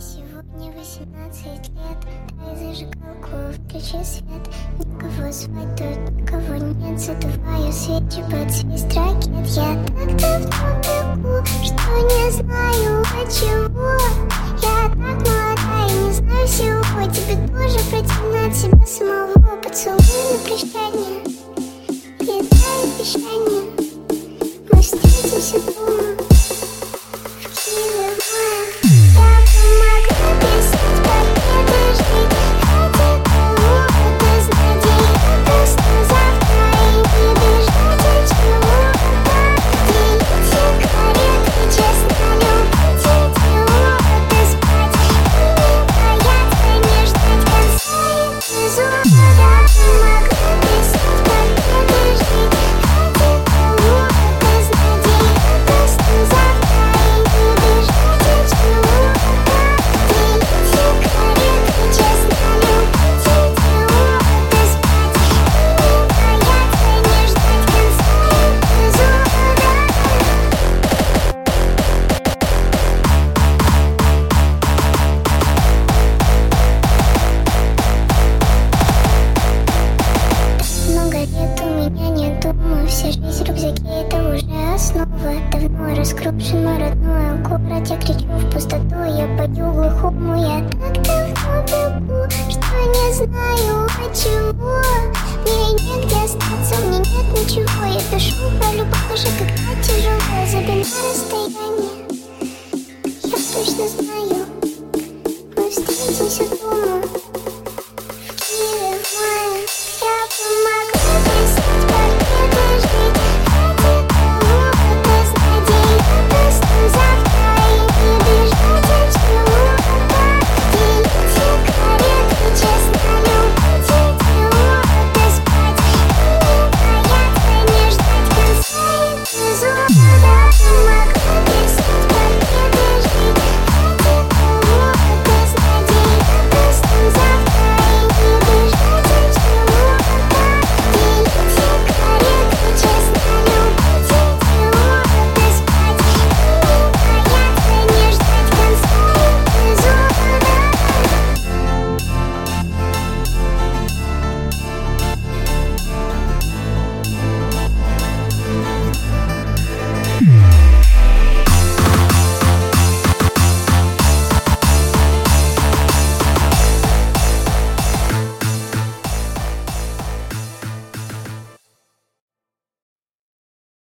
Сегодня 18 лет, дай зажигалку, выключи свет. Никого звать тут, никого нет, задуваю свечи под свист ракет. Я так давно бегу, что не знаю от чего. Я так молода и не знаю всего. Тебе тоже противно от себя самого. Поцелуй на прощание и дай обещание. Мы встретимся дома в Киеве в мае. Я помогу писать портреты, жить. Хотя кому это знать, я просто завтра и не бежать от чего-то. Делить сигареты, честно любить идиота, спать и не бояться, не ждать конца эпизода. Я помогу писать портреты, жить. Хотя кому это знать, я просто завтра и не бежать от чего-то. Делить сигареты, честно любить идиота, спать и не бояться, не ждать конца эпизода. Много лет у меня нет дома. Вся жизнь рюкзаки, это уже основа. Давно раскручен мой родной город. Я кричу в пустоту, я пою глухому. Я так давно бегу, что не знаю от чего. Мне негде остаться, у меня нет ничего. Я пишу про любовь, даже когда тяжело. Забей на расстояние, я точно знаю, мы встретимся дома.